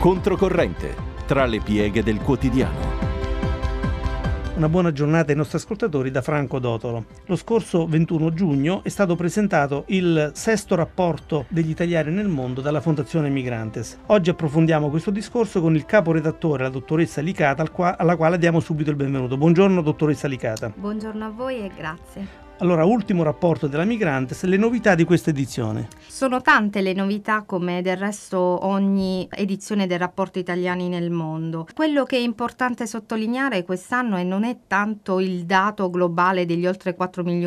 Controcorrente, tra le pieghe del quotidiano. Una buona giornata ai nostri ascoltatori da Franco Dotolo. Lo scorso 21 giugno è stato presentato il 6° rapporto degli italiani nel mondo dalla Fondazione Migrantes. Oggi approfondiamo questo discorso con il caporedattore, la dottoressa Licata, alla quale diamo subito il benvenuto. Buongiorno dottoressa Licata. Buongiorno a voi e grazie. Allora, ultimo rapporto della Migrantes, le novità di questa edizione. Sono tante le novità, come del resto ogni edizione del rapporto Italiani nel mondo. Quello che è importante sottolineare quest'anno non è tanto il dato globale degli oltre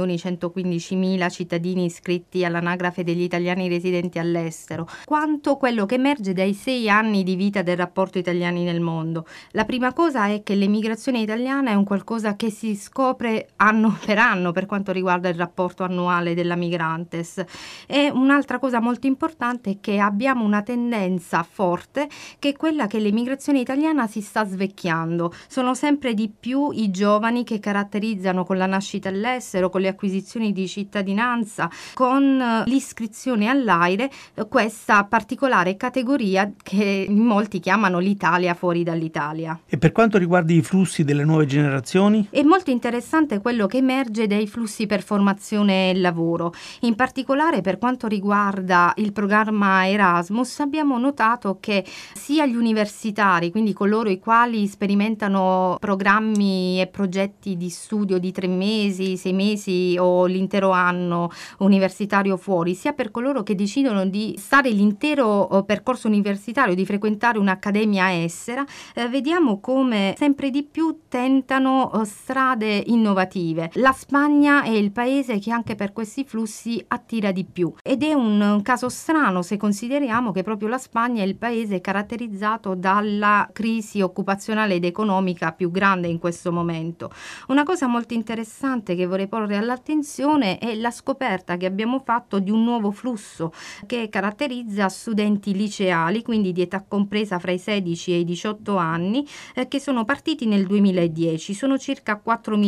4.115.000 cittadini iscritti all'anagrafe degli italiani residenti all'estero, quanto quello che emerge dai 6 anni di vita del rapporto Italiani nel mondo. La prima cosa è che l'emigrazione italiana è un qualcosa che si scopre anno per anno per quanto riguarda il rapporto annuale della Migrantes. E un'altra cosa molto importante è che abbiamo una tendenza forte, che è quella che l'emigrazione italiana si sta svecchiando. Sono sempre di più i giovani che caratterizzano con la nascita all'estero, con le acquisizioni di cittadinanza, con l'iscrizione all'AIRE, questa particolare categoria che in molti chiamano l'Italia fuori dall'Italia. E per quanto riguarda i flussi delle nuove generazioni? È molto interessante quello che emerge dai flussi per formazione e lavoro. In particolare per quanto riguarda il programma Erasmus abbiamo notato che sia gli universitari, quindi coloro i quali sperimentano programmi e progetti di studio di 3 mesi, 6 mesi o l'intero anno universitario fuori, sia per coloro che decidono di stare l'intero percorso universitario, di frequentare un'accademia estera, vediamo come sempre di più tentano strade innovative. La Spagna è il paese che anche per questi flussi attira di più ed è un caso strano se consideriamo che proprio la Spagna è il paese caratterizzato dalla crisi occupazionale ed economica più grande in questo momento. Una cosa molto interessante che vorrei porre all'attenzione è la scoperta che abbiamo fatto di un nuovo flusso che caratterizza studenti liceali, quindi di età compresa fra i 16 e i 18 anni, che sono partiti nel 2010. Sono circa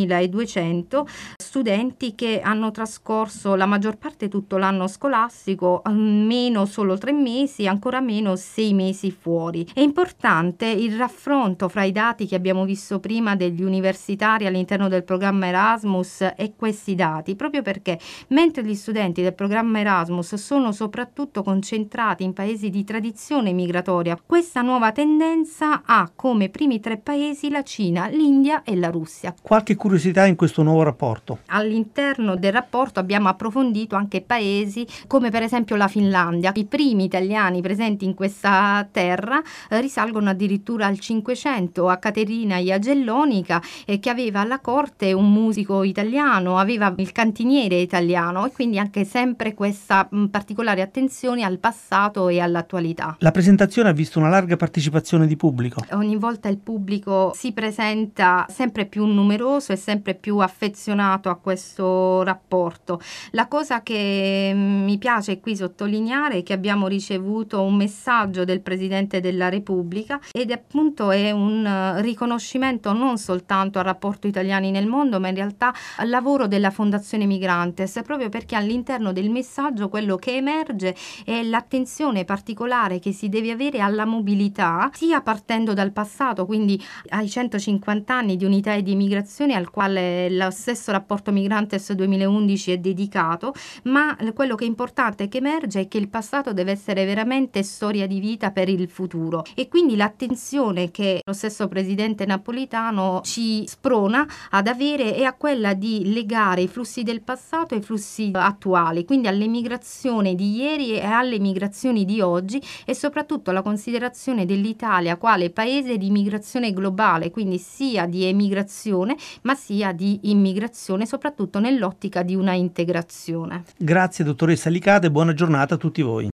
4.200 studenti che hanno trascorso la maggior parte tutto l'anno scolastico, meno solo 3 mesi, ancora meno 6 mesi fuori. È importante il raffronto fra i dati che abbiamo visto prima degli universitari all'interno del programma Erasmus e questi dati, proprio perché mentre gli studenti del programma Erasmus sono soprattutto concentrati in paesi di tradizione migratoria, questa nuova tendenza ha come primi 3 paesi la Cina, l'India e la Russia. Qualche curiosità in questo nuovo rapporto? All'interno del rapporto abbiamo approfondito anche paesi come per esempio la Finlandia. I primi italiani presenti in questa terra risalgono addirittura al 500, a Caterina Jagellonica, che aveva alla corte un musico italiano, aveva il cantiniere italiano, e quindi anche sempre questa particolare attenzione al passato e all'attualità. La presentazione ha visto una larga partecipazione di pubblico. Ogni volta il pubblico si presenta sempre più numeroso e sempre più affezionato a questo rapporto. La cosa che mi piace qui sottolineare è che abbiamo ricevuto un messaggio del Presidente della Repubblica ed appunto è un riconoscimento non soltanto al rapporto Italiani nel mondo, ma in realtà al lavoro della Fondazione Migrantes, proprio perché all'interno del messaggio quello che emerge è l'attenzione particolare che si deve avere alla mobilità, sia partendo dal passato, quindi ai 150 anni di unità e di migrazione al quale lo stesso rapporto Migrantes 2011 è dedicato, ma quello che è importante che emerge è che il passato deve essere veramente storia di vita per il futuro, e quindi l'attenzione che lo stesso presidente Napolitano ci sprona ad avere è a quella di legare i flussi del passato ai flussi attuali, quindi alle migrazioni di ieri e alle migrazioni di oggi, e soprattutto la considerazione dell'Italia quale paese di migrazione globale, quindi sia di emigrazione ma sia di immigrazione, soprattutto nell'ottica di una integrazione. Grazie dottoressa Licata e buona giornata a tutti voi.